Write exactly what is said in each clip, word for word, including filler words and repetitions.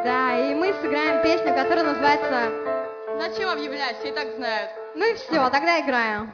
Да, и мы сыграем песню, которая называется... Зачем объявлять? Все и так знают. Ну и все, тогда играем.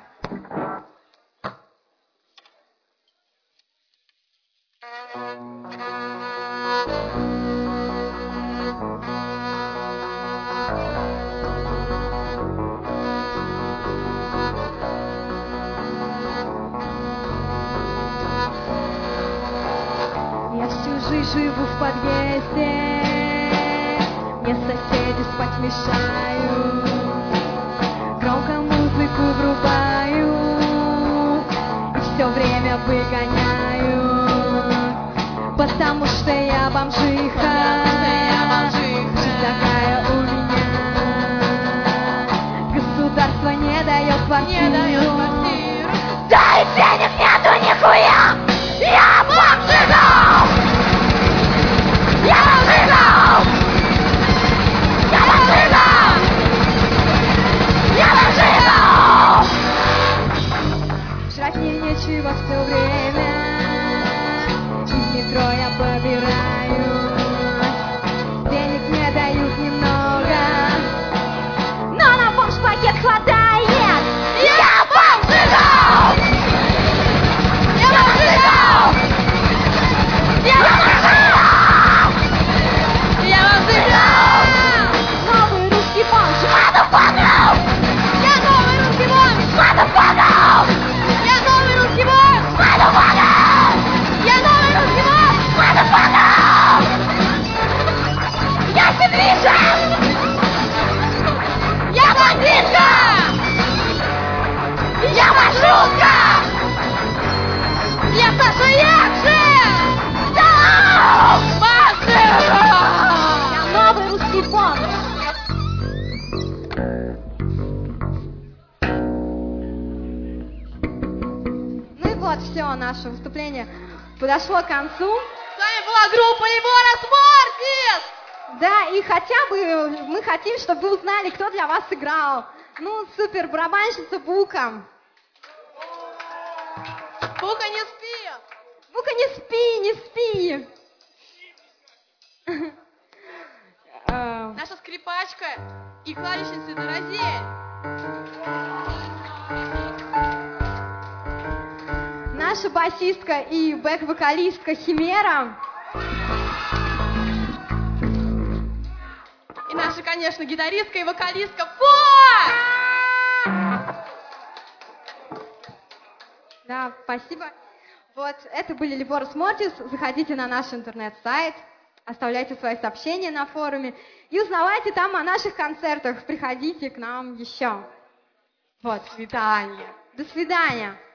Я всю жизнь живу в подъезде, мне соседи спать мешают, громко музыку врубаю и все время выгоняю, потому что я бомжиха, жизнь такая у меня, государство не дает квартиру, да и денег нету нихуя, я бомжиха! Я бомжиха! Я бомжиха! Я бомжиха! Жрать мне нечего все время, и в метро я побираюсь, денег мне дают немного, но на бомж-пакет хватает. Я бомжиха! Я бомжиха! Я бомжиха! Я бомжиха! Новый русский бомж! Motherfucker! Я новый русский бомж! Motherfucker! Я новый русский бомж! Motherfucker! Я новый русский бомж! Motherfucker! Я сидриша! Я бандитка! Я маршрутка! Я Саша Якшин! Да! Я новый русский бомж! Ну и вот, все, наше выступление подошло к концу. С вами была группа Либорос Мортис! Да, и хотя бы мы хотим, чтобы вы узнали, кто для вас играл. Ну, супер, барабанщица Бука. Бука, не спи! Бука, не спи, не спи! Э, Наша скрипачка и клавишница Дорозель. Наша басистка и бэк-вокалистка Химера. И наша, конечно, гитаристка и вокалистка Фо! Да, спасибо. Вот, это были Либорос Мортис. Заходите на наш интернет-сайт, оставляйте свои сообщения на форуме и узнавайте там о наших концертах. Приходите к нам еще. Вот. До свидания. До свидания.